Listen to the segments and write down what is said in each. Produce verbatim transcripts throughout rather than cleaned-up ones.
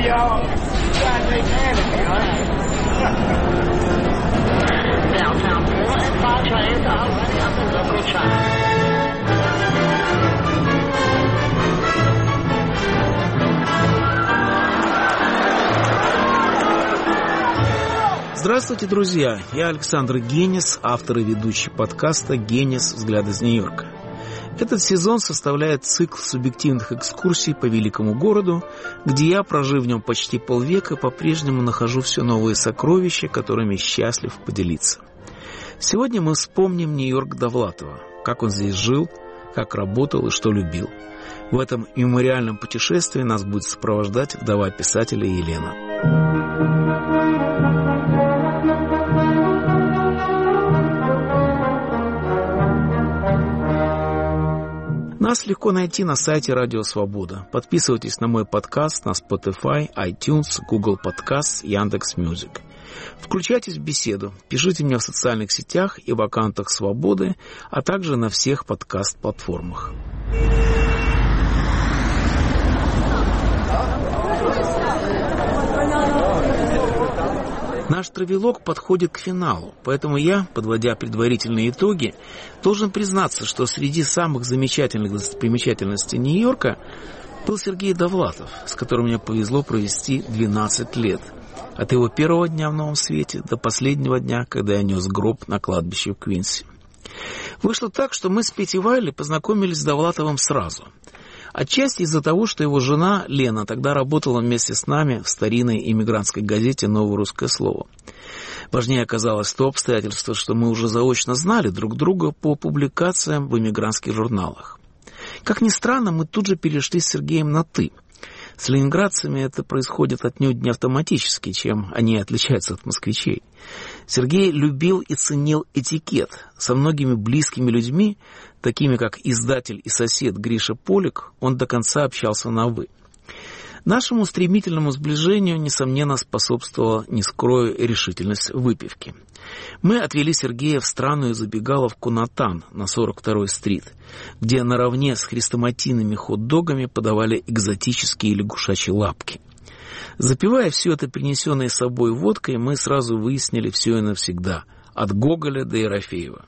y'all. You guys ain't mad at me, are you? Downtown four and five trains are already on the local track. Здравствуйте, друзья! Я Александр Генис, автор и ведущий подкаста «Генис. Взгляд из Нью-Йорка». Этот сезон составляет цикл субъективных экскурсий по великому городу, где я, прожив в нем почти полвека, по-прежнему нахожу все новые сокровища, которыми счастлив поделиться. Сегодня мы вспомним Нью-Йорк Довлатова, как он здесь жил, как работал и что любил. В этом мемориальном путешествии нас будет сопровождать вдова писателя Елена. Нас легко найти на сайте Радио Свобода. Подписывайтесь на мой подкаст на Spotify, iTunes, Google Podcasts, Яндекс.Мьюзик. Включайтесь в беседу, пишите мне в социальных сетях и в аккаунтах Свободы, а также на всех подкаст-платформах. Наш травелог подходит к финалу, поэтому я, подводя предварительные итоги, должен признаться, что среди самых замечательных достопримечательностей Нью-Йорка был Сергей Довлатов, с которым мне повезло провести двенадцать лет. От его первого дня в Новом Свете до последнего дня, когда я нес гроб на кладбище в Квинси. Вышло так, что мы с Петей Вайли познакомились с Довлатовым сразу. Отчасти из-за того, что его жена Лена тогда работала вместе с нами в старинной иммигрантской газете «Новое русское слово». Важнее оказалось то обстоятельство, что мы уже заочно знали друг друга по публикациям в иммигрантских журналах. Как ни странно, мы тут же перешли с Сергеем на «ты». С ленинградцами это происходит отнюдь не автоматически, чем они отличаются от москвичей. Сергей любил и ценил этикет. Со многими близкими людьми, такими как издатель и сосед Гриша Полик, он до конца общался на «вы». Нашему стремительному сближению, несомненно, способствовала, не скрою, решительность выпивки. Мы отвели Сергея в странную забегаловку «Натан» на сорок второй стрит, где наравне с хрестоматийными хот-догами подавали экзотические лягушачьи лапки. Запивая все это принесенной с собой водкой, мы сразу выяснили все и навсегда, от Гоголя до Ерофеева.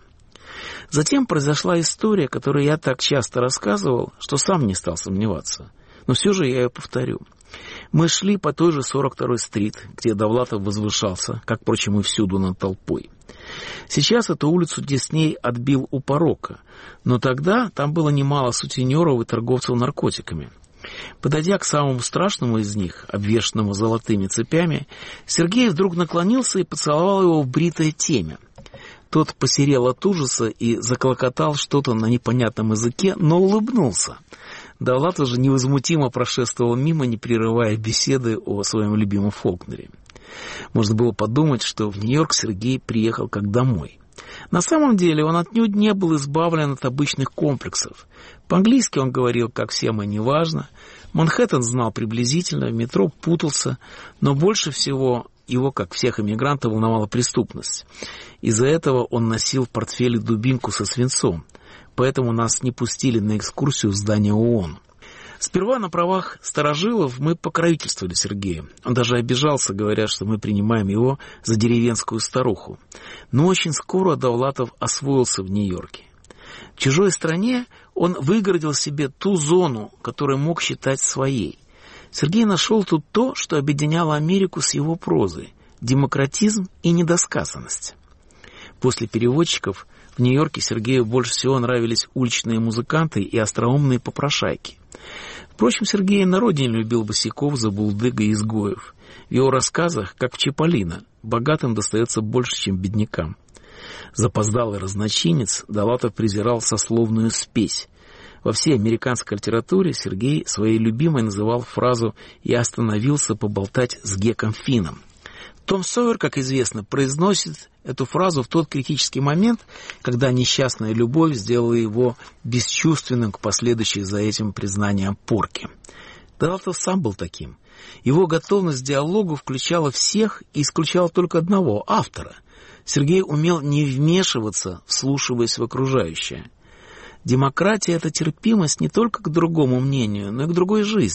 Затем произошла история, которую я так часто рассказывал, что сам не стал сомневаться. Но все же я ее повторю. Мы шли по той же сорок второй стрит, где Довлатов возвышался, как, впрочем, и всюду над толпой. Сейчас эту улицу Дисней отбил у порока, но тогда там было немало сутенеров и торговцев наркотиками. Подойдя к самому страшному из них, обвешанному золотыми цепями, Сергей вдруг наклонился и поцеловал его в бритое темя. Тот посерел от ужаса и заклокотал что-то на непонятном языке, но улыбнулся. Довлатов же невозмутимо прошествовал мимо, не прерывая беседы о своем любимом Фолкнере. Можно было подумать, что в Нью-Йорк Сергей приехал как домой. На самом деле он отнюдь не был избавлен от обычных комплексов. По-английски он говорил, как всем и неважно. Манхэттен знал приблизительно, в метро путался, но больше всего его, как всех иммигрантов, волновала преступность. Из-за этого он носил в портфеле дубинку со свинцом. Поэтому нас не пустили на экскурсию в здание ООН. Сперва на правах старожилов мы покровительствовали Сергею. Он даже обижался, говоря, что мы принимаем его за деревенскую старуху. Но очень скоро Довлатов освоился в Нью-Йорке. В чужой стране он выгородил себе ту зону, которую мог считать своей. Сергей нашел тут то, что объединяло Америку с его прозой – демократизм и недосказанность. После переводчиков в Нью-Йорке Сергею больше всего нравились уличные музыканты и остроумные попрошайки. Впрочем, Сергей на родине любил босяков, забулдыга и изгоев. В его рассказах, как в Чиполлино, богатым достается больше, чем беднякам. Запоздалый разночинец, Довлатов презирал сословную спесь. Во всей американской литературе Сергей своей любимой называл фразу «я остановился поболтать с Геком Финном». Том Сойер, как известно, произносит эту фразу в тот критический момент, когда несчастная любовь сделала его бесчувственным к последующей за этим признаниям порке. Довлатов сам был таким. Его готовность к диалогу включала всех и исключала только одного — автора. Сергей умел не вмешиваться, вслушиваясь в окружающее. Демократия — это терпимость не только к другому мнению, но и к другой жизни.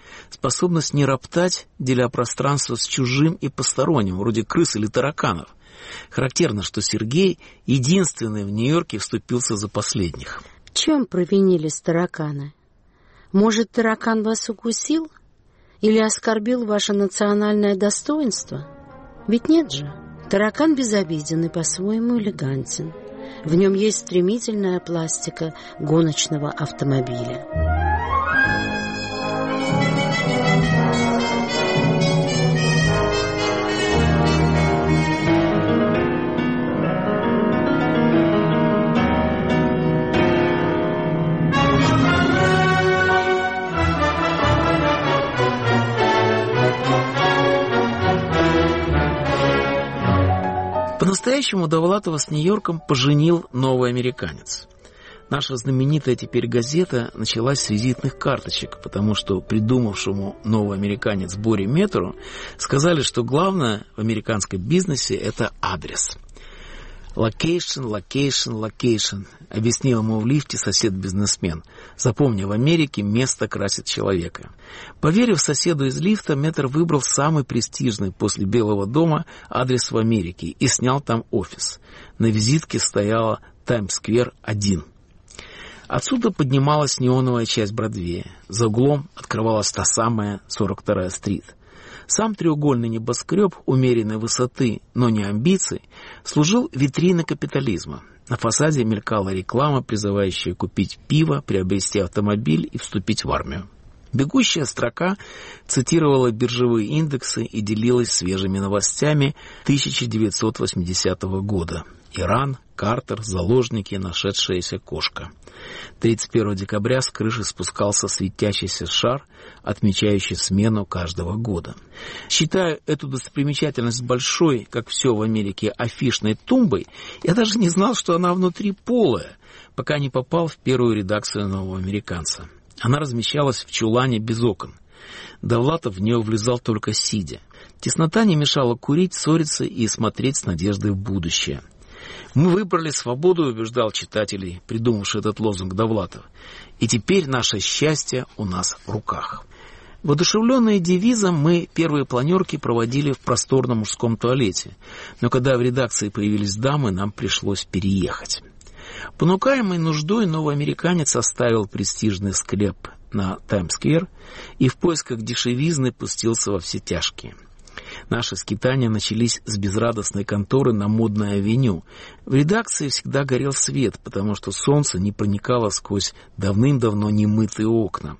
способность не роптать, деля пространство с чужим и посторонним, вроде крыс или тараканов. Характерно, что Сергей единственный в Нью-Йорке вступился за последних. В чем провинились тараканы? Может, таракан вас укусил? Или оскорбил ваше национальное достоинство? Ведь нет же. Таракан безобиден и по-своему элегантен. В нем есть стремительная пластика гоночного автомобиля. По-настоящему Довлатова с Нью-Йорком поженил новый американец. Наша знаменитая теперь газета началась с визитных карточек, потому что придумавшему новый американец Боре Метру сказали, что главное в американском бизнесе – это адрес. «Локейшн, локейшн, локейшн», — объяснил ему в лифте сосед-бизнесмен. «Запомни, в Америке место красит человека». Поверив соседу из лифта, Метр выбрал самый престижный после Белого дома адрес в Америке и снял там офис. На визитке стояла Таймс-сквер один. Отсюда поднималась неоновая часть Бродвея. За углом открывалась та самая сорок вторая стрит. Сам треугольный небоскреб умеренной высоты, но не амбиций, служил витриной капитализма. На фасаде мелькала реклама, призывающая купить пиво, приобрести автомобиль и вступить в армию. Бегущая строка цитировала биржевые индексы и делилась свежими новостями тысяча девятьсот восьмидесятого года. Иран, Картер, заложники, нашедшаяся кошка. тридцать первого декабря с крыши спускался светящийся шар, отмечающий смену каждого года. Считая эту достопримечательность большой, как все в Америке, афишной тумбой, я даже не знал, что она внутри полая, пока не попал в первую редакцию «Нового американца». Она размещалась в чулане без окон. Довлатов в нее влезал только сидя. Теснота не мешала курить, ссориться и смотреть с надеждой в будущее. «Мы выбрали свободу», — убеждал читателей, придумавший этот лозунг Довлатов. «И теперь наше счастье у нас в руках». Воодушевленные девизом, мы первые планерки проводили в просторном мужском туалете. Но когда в редакции появились дамы, нам пришлось переехать. Понукаемый нуждой, новый американец оставил престижный склеп на Таймс-сквер и в поисках дешевизны пустился во все тяжкие. Наши скитания начались с безрадостной конторы на Модной авеню. В редакции всегда горел свет, потому что солнце не проникало сквозь давным-давно немытые окна.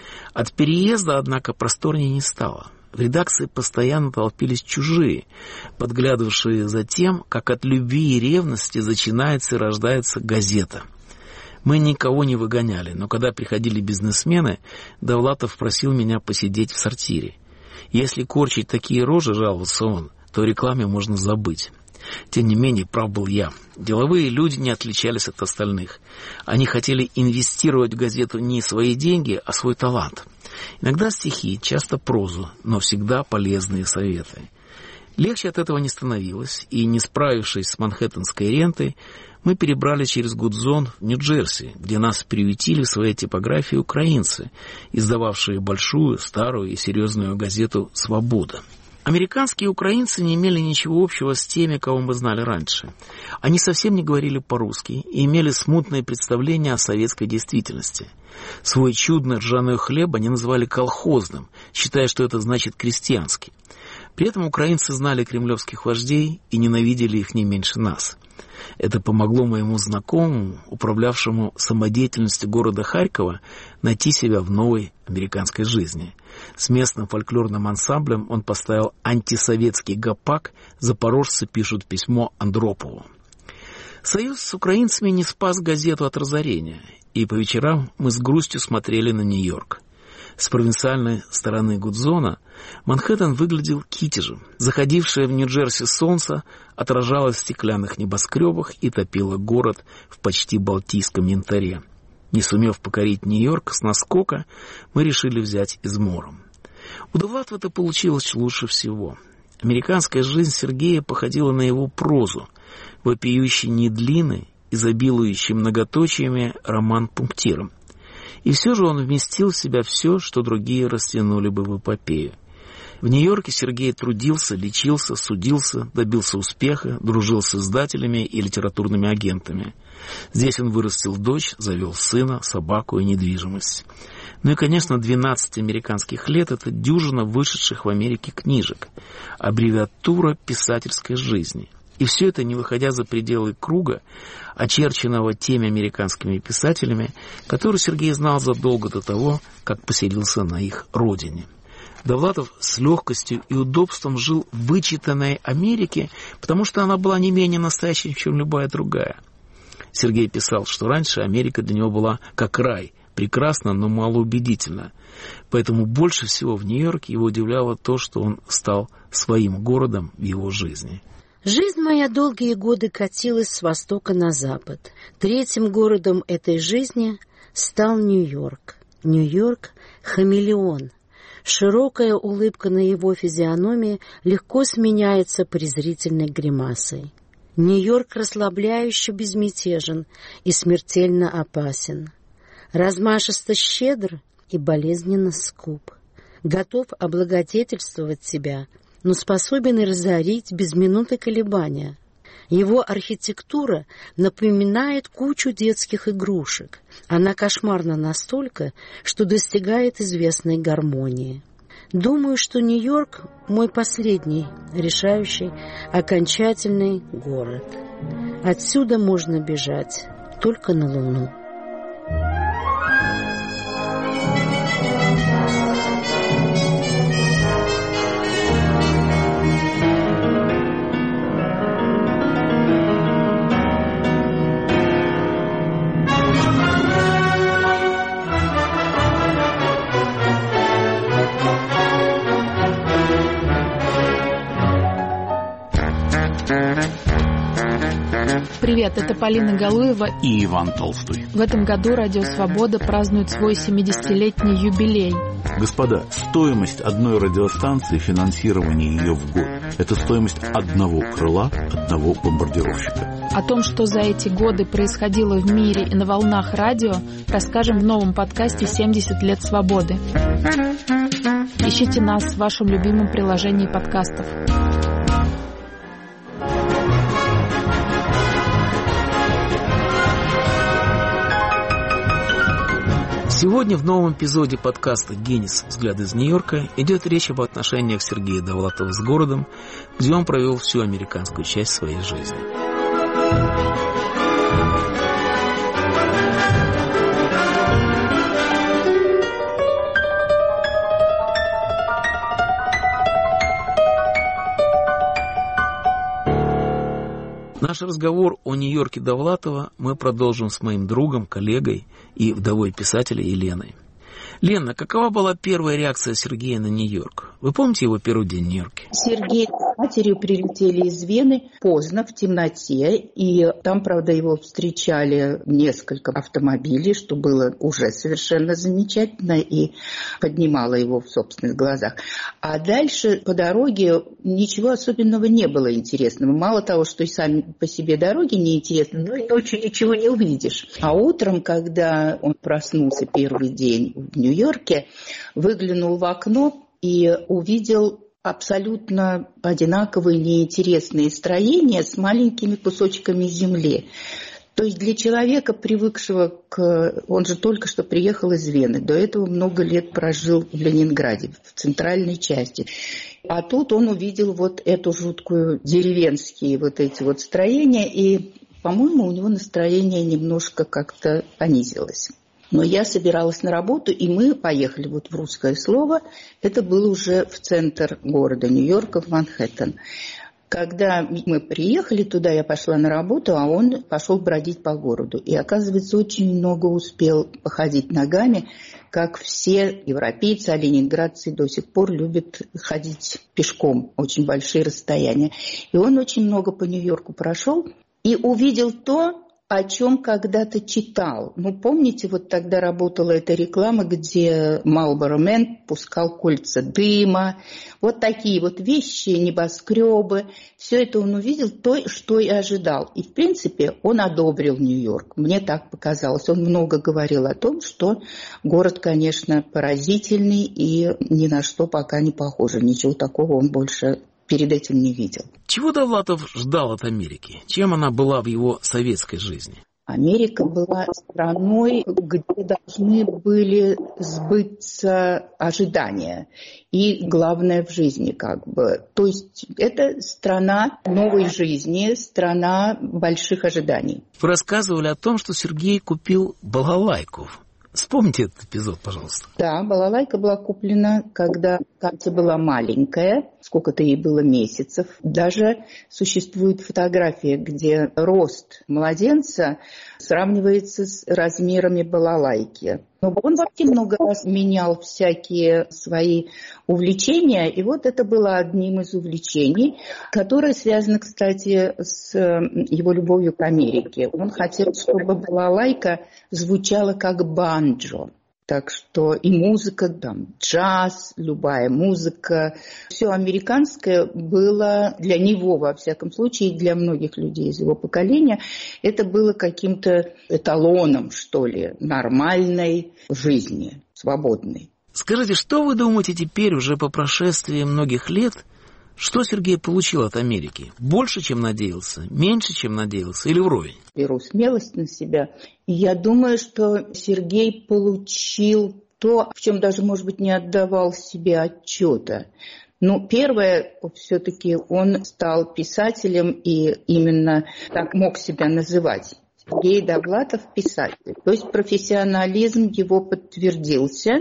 От переезда, однако, просторнее не стало. В редакции постоянно толпились чужие, подглядывавшие за тем, как от любви и ревности начинается и рождается газета. Мы никого не выгоняли, но когда приходили бизнесмены, Довлатов просил меня посидеть в сортире. Если корчить такие рожи, жаловался он, то о рекламе можно забыть. Тем не менее, прав был я. Деловые люди не отличались от остальных. Они хотели инвестировать в газету не свои деньги, а свой талант. Иногда стихи, часто прозу, но всегда полезные советы. Легче от этого не становилось, и, не справившись с манхэттенской рентой, мы перебрали через Гудзон в Нью-Джерси, где нас приютили в своей типографии украинцы, издававшие большую, старую и серьезную газету «Свобода». Американские украинцы не имели ничего общего с теми, кого мы знали раньше. Они совсем не говорили по-русски и имели смутные представления о советской действительности. Свой чудный ржаной хлеб они называли колхозным, считая, что это значит крестьянский. При этом украинцы знали кремлевских вождей и ненавидели их не меньше нас. Это помогло моему знакомому, управлявшему самодеятельностью города Харькова, найти себя в новой американской жизни. С местным фольклорным ансамблем он поставил антисоветский гопак «Запорожцы пишут письмо Андропову». Союз с украинцами не спас газету от разорения, и по вечерам мы с грустью смотрели на Нью-Йорк. С провинциальной стороны Гудзона Манхэттен выглядел китежем. Заходившее в Нью-Джерси солнце отражалось в стеклянных небоскребах и топило город в почти балтийском янтаре. Не сумев покорить Нью-Йорк с наскока, мы решили взять измором. У Довлатова это получилось лучше всего. Американская жизнь Сергея походила на его прозу, вопиющий недлинный, изобилующий многоточиями роман-пунктиром. И все же он вместил в себя все, что другие растянули бы в эпопею. В Нью-Йорке Сергей трудился, лечился, судился, добился успеха, дружил с издателями и литературными агентами. Здесь он вырастил дочь, завел сына, собаку и недвижимость. Ну и, конечно, двенадцать американских лет – это дюжина вышедших в Америке книжек, аббревиатура писательской жизни. И все это не выходя за пределы круга, очерченного теми американскими писателями, которые Сергей знал задолго до того, как поселился на их родине. Довлатов с легкостью и удобством жил в вычитанной Америке, потому что она была не менее настоящей, чем любая другая. Сергей писал, что раньше Америка для него была как рай, прекрасна, но малоубедительна. Поэтому больше всего в Нью-Йорке его удивляло то, что он стал своим городом в его жизни. Жизнь моя долгие годы катилась с востока на запад. Третьим городом этой жизни стал Нью-Йорк. Нью-Йорк — хамелеон. Широкая улыбка на его физиономии легко сменяется презрительной гримасой. Нью-Йорк расслабляюще безмятежен и смертельно опасен. Размашисто щедр и болезненно скуп. Готов облагодетельствовать себя, но способен и разорить без минуты колебания. Его архитектура напоминает кучу детских игрушек. Она кошмарна настолько, что достигает известной гармонии. Думаю, что Нью-Йорк – мой последний, решающий, окончательный город. Отсюда можно бежать только на Луну. Привет, это Полина Галуева и Иван Толстой. В этом году Радио Свобода празднует свой семидесятилетний юбилей. Господа, стоимость одной радиостанции, финансирование ее в год – это стоимость одного крыла, одного бомбардировщика. О том, что за эти годы происходило в мире и на волнах радио, расскажем в новом подкасте «семьдесят лет свободы». Ищите нас в вашем любимом приложении подкастов. Сегодня в новом эпизоде подкаста «Генис. Взгляд из Нью-Йорка» идет речь об отношениях Сергея Довлатова с городом, где он провел всю американскую часть своей жизни. Наш разговор о Нью-Йорке Довлатова мы продолжим с моим другом, коллегой и вдовой писателя Еленой. Лена, какова была первая реакция Сергея на Нью-Йорк? Вы помните его первый день в Нью-Йорке? Сергей с матерью прилетели из Вены поздно, в темноте, и там, правда, его встречали несколько автомобилей, что было уже совершенно замечательно и поднимало его в собственных глазах. А дальше по дороге ничего особенного не было интересного. Мало того, что и сами по себе дороги неинтересны, но и ночью ничего не увидишь. А утром, когда он проснулся первый день в Нью-Йорке, выглянул в окно и увидел абсолютно одинаковые неинтересные строения с маленькими кусочками земли. То есть для человека, привыкшего к... Он же только что приехал из Вены, до этого много лет прожил в Ленинграде, в центральной части. А тут он увидел вот эту жуткую деревенские вот эти вот строения, и, по-моему, у него настроение немножко как-то понизилось. Но я собиралась на работу, и мы поехали вот в «Русское слово». Это было уже в центр города Нью-Йорка, в Манхэттен. Когда мы приехали туда, я пошла на работу, а он пошел бродить по городу. И, оказывается, очень много успел походить ногами, как все европейцы, а ленинградцы до сих пор любят ходить пешком, очень большие расстояния. И он очень много по Нью-Йорку прошел и увидел то, о чем когда-то читал. Ну, помните, вот тогда работала эта реклама, где Marlboro Man пускал кольца дыма. Вот такие вот вещи, небоскребы. Все это он увидел, то, что и ожидал. И, в принципе, он одобрил Нью-Йорк. Мне так показалось. Он много говорил о том, что город, конечно, поразительный и ни на что пока не похож. Ничего такого он больше перед этим не видел. Чего Довлатов ждал от Америки? Чем она была в его советской жизни? Америка была страной, где должны были сбыться ожидания. И главное в жизни как бы. То есть это страна новой жизни, страна больших ожиданий. Вы рассказывали о том, что Сергей купил балалайку. Вспомните этот эпизод, пожалуйста. Да, балалайка была куплена, когда Катя была маленькая, сколько-то ей было месяцев. Даже существует фотография, где рост младенца сравнивается с размерами балалайки. Но он вообще много раз менял всякие свои увлечения, и вот это было одним из увлечений, которое связано, кстати, с его любовью к Америке. Он хотел, чтобы балалайка звучала как банджо. Так что и музыка, там, джаз, любая музыка, все американское было для него, во всяком случае, и для многих людей из его поколения, это было каким-то эталоном, что ли, нормальной жизни, свободной. Скажите, что вы думаете теперь, уже по прошествии многих лет, что Сергей получил от Америки? Больше, чем надеялся? Меньше, чем надеялся? Или вровень? Беру смелость на себя. И я думаю, что Сергей получил то, в чем даже, может быть, не отдавал себе отчета. Ну, первое, все-таки он стал писателем и именно так мог себя называть. Сергей Довлатов – писатель. То есть профессионализм его подтвердился.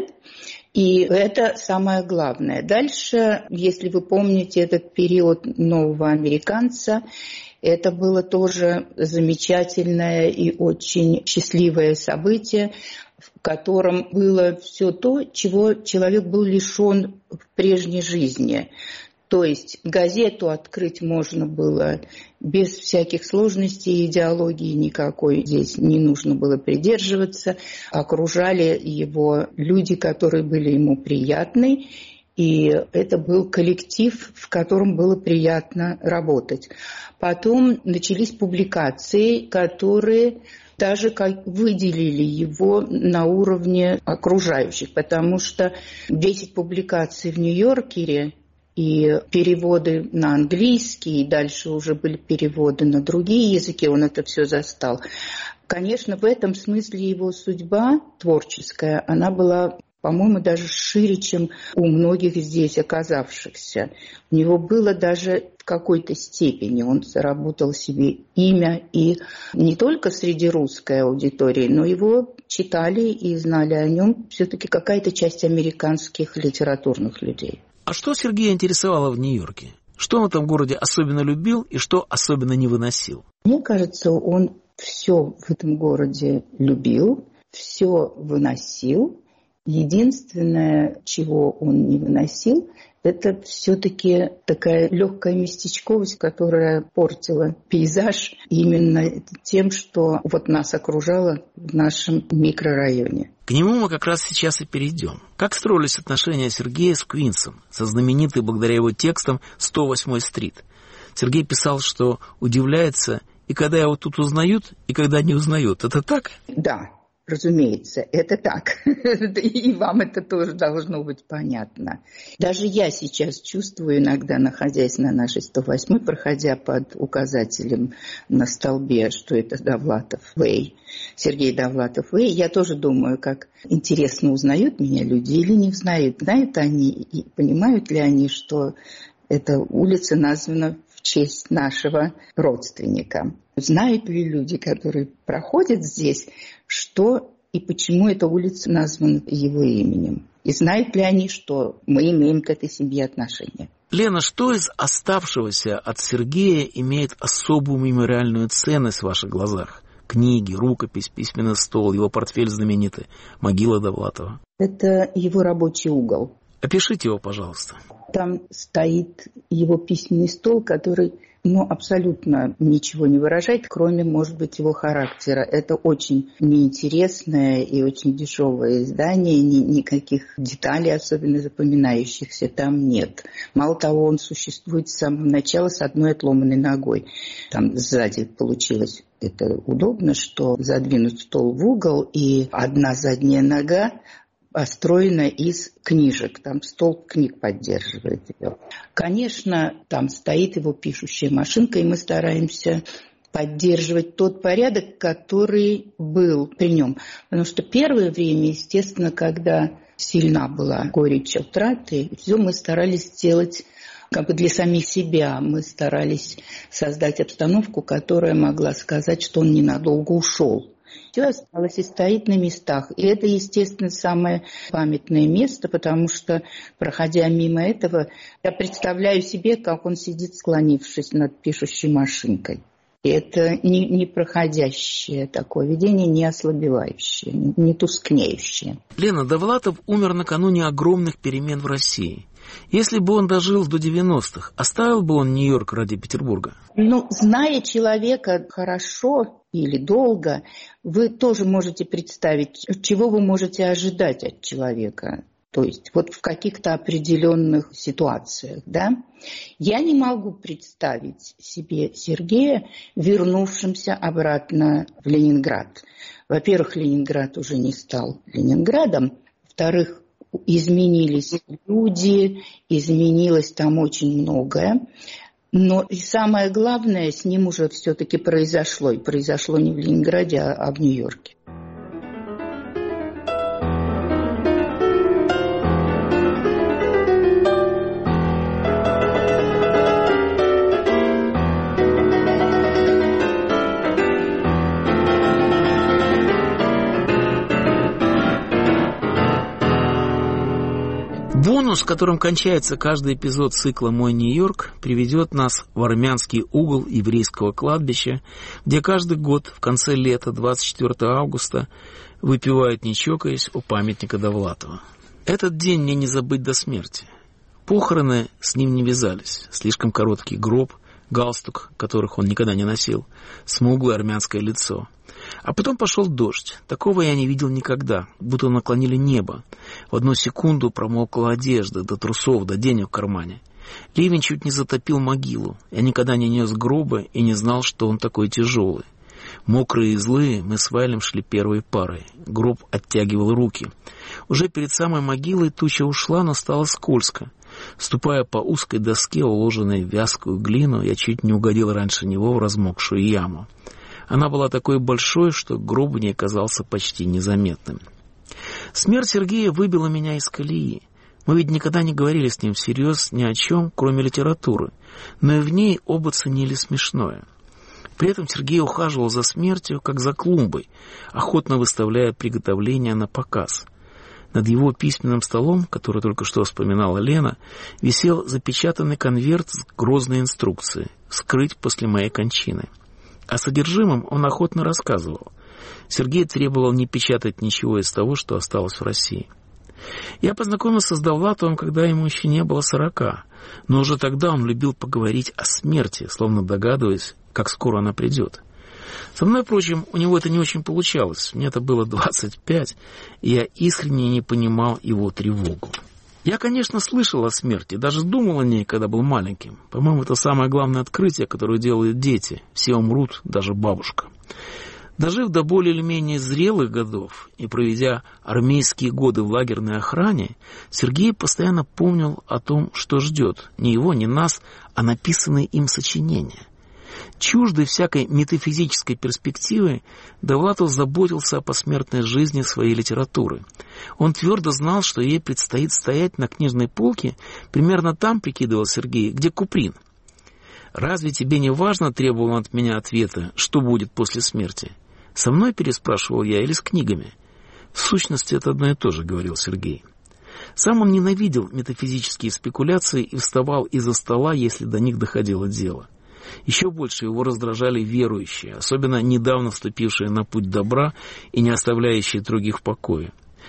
И это самое главное. Дальше, если вы помните этот период нового американца, это было тоже замечательное и очень счастливое событие, в котором было все то, чего человек был лишен в прежней жизни. То есть газету открыть можно было без всяких сложностей, идеологии никакой здесь не нужно было придерживаться. Окружали его люди, которые были ему приятны, и это был коллектив, в котором было приятно работать. Потом начались публикации, которые даже как выделили его на уровне окружающих, потому что десять публикаций в Нью-Йоркере и переводы на английский, и дальше уже были переводы на другие языки, он это все застал. Конечно, в этом смысле его судьба творческая, она была, по-моему, даже шире, чем у многих здесь оказавшихся. У него было даже в какой-то степени, он заработал себе имя, и не только среди русской аудитории, но его читали и знали о нем все-таки какая-то часть американских литературных людей. А что Сергея интересовало в Нью-Йорке? Что он в этом городе особенно любил и что особенно не выносил? Мне кажется, он все в этом городе любил, все выносил. Единственное, чего он не выносил, это все-таки такая легкая местечковость, которая портила пейзаж именно тем, что вот нас окружало в нашем микрорайоне. К нему мы как раз сейчас и перейдем. Как строились отношения Сергея с Квинсом, со знаменитой благодаря его текстам сто восьмой стрит? Сергей писал, что удивляется, и когда его тут узнают, и когда не узнают. Это так? Да. Разумеется, это так. И вам это тоже должно быть понятно. Даже я сейчас чувствую иногда, находясь на нашей сто восьмой, проходя под указателем на столбе, что это Довлатов Вэй, Сергей Довлатов Вэй, я тоже думаю, как интересно, узнают меня люди или не узнают. Знают они и понимают ли они, что эта улица названа в честь нашего родственника. Знают ли люди, которые проходят здесь, что и почему эта улица названа его именем? И знают ли они, что мы имеем к этой семье отношения? Лена, что из оставшегося от Сергея имеет особую мемориальную ценность в ваших глазах? Книги, рукопись, письменный стол, его портфель знаменитый, могила Довлатова. Это его рабочий угол. Опишите его, пожалуйста. Там стоит его письменный стол, который ну, абсолютно ничего не выражает, кроме, может быть, его характера. Это очень неинтересное и очень дешевое издание, ни, никаких деталей, особенно запоминающихся, там нет. Мало того, он существует с самого начала с одной отломанной ногой. Там сзади получилось это удобно, что задвинут стол в угол, и одна задняя нога построена из книжек. Там стол книг поддерживает ее. Конечно, там стоит его пишущая машинка, и мы стараемся поддерживать тот порядок, который был при нем. Потому что первое время, естественно, когда сильна была горечь утраты, все мы старались сделать как бы для самих себя. Мы старались создать обстановку, которая могла сказать, что он ненадолго ушел. Все осталось и стоит на местах. И это, естественно, самое памятное место, потому что, проходя мимо этого, я представляю себе, как он сидит, склонившись над пишущей машинкой. И это не, не проходящее такое видение, не ослабевающее, не, не тускнеющее. Лена, Довлатов умер накануне огромных перемен в России. Если бы он дожил до девяностых, оставил бы он Нью-Йорк ради Петербурга? Ну, зная человека хорошо или долго, вы тоже можете представить, чего вы можете ожидать от человека. То есть вот в каких-то определенных ситуациях, да. Я не могу представить себе Сергея, вернувшимся обратно в Ленинград. Во-первых, Ленинград уже не стал Ленинградом. Во-вторых, изменились люди, изменилось там очень многое. Но и самое главное, с ним уже все-таки произошло. И произошло не в Ленинграде, а в Нью-Йорке. Бонус, которым кончается каждый эпизод цикла «Мой Нью-Йорк», приведет нас в армянский угол еврейского кладбища, где каждый год в конце лета, двадцать четвёртого августа, выпивают, не чокаясь, у памятника Довлатова. Этот день мне не забыть до смерти. Похороны с ним не вязались. Слишком короткий гроб, галстук, которых он никогда не носил, смуглое армянское лицо. А потом пошел дождь. Такого я не видел никогда, будто наклонили небо. В одну секунду промокла одежда, до трусов, до денег в кармане. Ливень чуть не затопил могилу. Я никогда не нес гроба и не знал, что он такой тяжелый. Мокрые и злые, мы с Вайлем шли первой парой. Гроб оттягивал руки. Уже перед самой могилой туча ушла, но стало скользко. Ступая по узкой доске, уложенной в вязкую глину, я чуть не угодил раньше него в размокшую яму. Она была такой большой, что гроб в ней казался почти незаметным. Смерть Сергея выбила меня из колеи. Мы ведь никогда не говорили с ним всерьез ни о чем, кроме литературы, но и в ней оба ценили смешное. При этом Сергей ухаживал за смертью, как за клумбой, охотно выставляя приготовления на показ. Над его письменным столом, который только что вспоминала Лена, висел запечатанный конверт с грозной инструкцией «Скрыть после моей кончины». О содержимом он охотно рассказывал. Сергей требовал не печатать ничего из того, что осталось в России. Я познакомился с Довлатовым, когда ему еще не было сорока, но уже тогда он любил поговорить о смерти, словно догадываясь, как скоро она придет. Со мной, впрочем, у него это не очень получалось. Мне это было двадцать пять, и я искренне не понимал его тревогу. Я, конечно, слышал о смерти, даже думал о ней, когда был маленьким. По-моему, это самое главное открытие, которое делают дети. Все умрут, даже бабушка. Дожив до более или менее зрелых годов и проведя армейские годы в лагерной охране, Сергей постоянно помнил о том, что ждет. Не его, не нас, а написанные им сочинения. Чуждый всякой метафизической перспективы, Довлатов заботился о посмертной жизни своей литературы. Он твердо знал, что ей предстоит стоять на книжной полке, примерно там, прикидывал Сергей, где Куприн. «Разве тебе не важно, — требовал он от меня ответа, — что будет после смерти? Со мной, — переспрашивал я, — или с книгами?» «В сущности, это одно и то же, — говорил Сергей. Сам он ненавидел метафизические спекуляции и вставал из-за стола, если до них доходило дело. Еще больше его раздражали верующие, особенно недавно вступившие на путь добра и не оставляющие других в покое.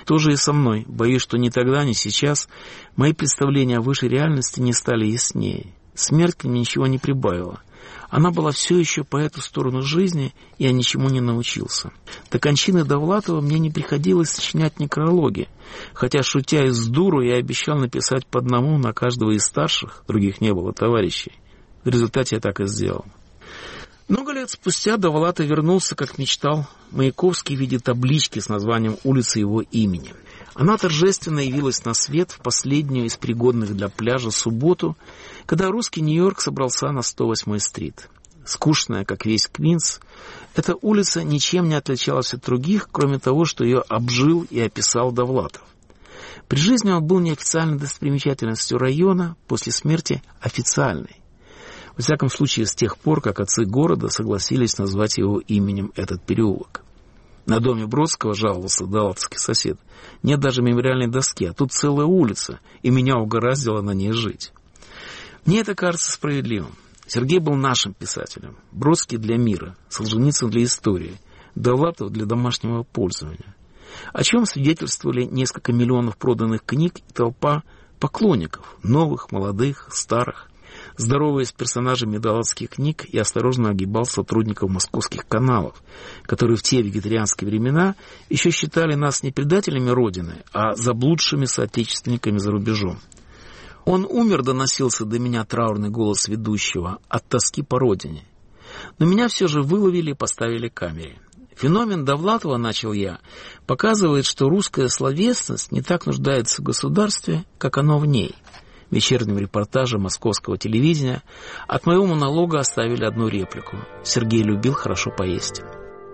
То же и со мной. Боюсь, что ни тогда, ни сейчас мои представления о высшей реальности не стали яснее. Смерть к ним ничего не прибавила. Она была все еще по эту сторону жизни, и я ничему не научился. До кончины Довлатова мне не приходилось сочинять некрологи, хотя, шутя из дуру, я обещал написать по одному на каждого из старших, других не было товарищей. В результате я так и сделал. Много лет спустя Довлатов вернулся, как мечтал, Маяковский в виде таблички с названием улицы его имени. Она торжественно явилась на свет в последнюю из пригодных для пляжа субботу, когда русский Нью-Йорк собрался на сто восьмой стрит. Скучная, как весь Квинс, эта улица ничем не отличалась от других, кроме того, что ее обжил и описал Довлатов. При жизни он был неофициальной достопримечательностью района, после смерти официальной. Во всяком случае, с тех пор, как отцы города согласились назвать его именем этот переулок. На доме Бродского, жаловался довлатовский сосед, нет даже мемориальной доски, а тут целая улица, и меня угораздило на ней жить. Мне это кажется справедливым. Сергей был нашим писателем, Бродский для мира, Солженицын для истории, Довлатов для домашнего пользования. О чем свидетельствовали несколько миллионов проданных книг и толпа поклонников, новых, молодых, старых. Здороваясь с персонажами довлатовских книг, я осторожно огибал сотрудников московских каналов, которые в те вегетарианские времена еще считали нас не предателями Родины, а заблудшими соотечественниками за рубежом. «Он умер», — доносился до меня траурный голос ведущего, от тоски по родине. Но меня все же выловили и поставили к камере. Феномен Довлатова, начал я, показывает, что русская словесность не так нуждается в государстве, как оно в ней. В вечернем репортаже московского телевидения от моего монолога оставили одну реплику. Сергей любил хорошо поесть.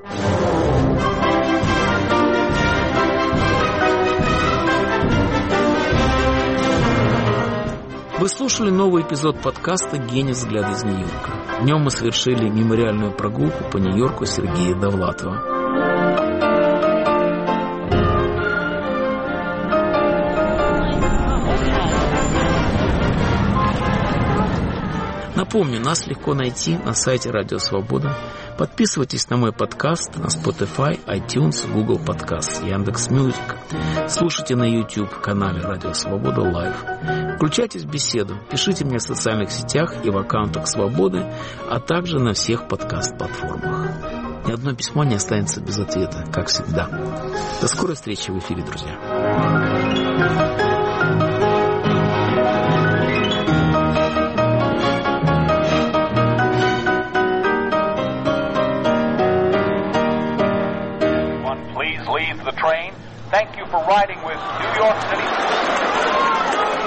Вы слушали новый эпизод подкаста «Гений. Взгляд из Нью-Йорка». В нем мы совершили мемориальную прогулку по Нью-Йорку Сергея Довлатова. Напомню, нас легко найти на сайте Радио Свобода. Подписывайтесь на мой подкаст на Spotify, iTunes, Google Podcast, Яндекс.Мьюзик. Слушайте на YouTube-канале Радио Свобода Лайв. Включайтесь в беседу, пишите мне в социальных сетях и в аккаунтах Свободы, а также на всех подкаст-платформах. Ни одно письмо не останется без ответа, как всегда. До скорой встречи в эфире, друзья. The train. Thank you for riding with New York City.